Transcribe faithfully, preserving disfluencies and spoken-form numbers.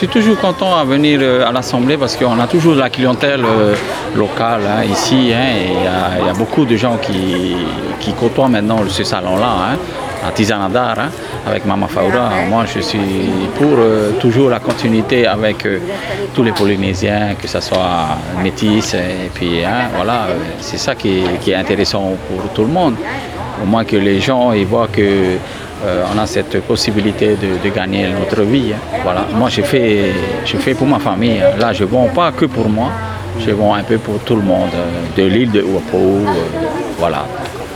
suis toujours content à venir euh, à l'Assemblée parce qu'on a toujours la clientèle euh, locale hein, ici. Hein, et il y, y a beaucoup de gens qui, qui côtoient maintenant ce salon-là, hein, artisanat d'art, hein, avec Mama Faura. Moi, je suis pour euh, toujours la continuité avec euh, tous les Polynésiens, que ce soit métis. Et puis, hein, voilà, c'est ça qui, qui est intéressant pour tout le monde. Au moins que les gens ils voient que Euh, on a cette possibilité de, de gagner notre vie. Hein. Voilà. Moi, je fais, je fais pour ma famille. Hein. Là, je ne vends pas que pour moi, je vends un peu pour tout le monde, de l'île de Uapo. Euh, voilà.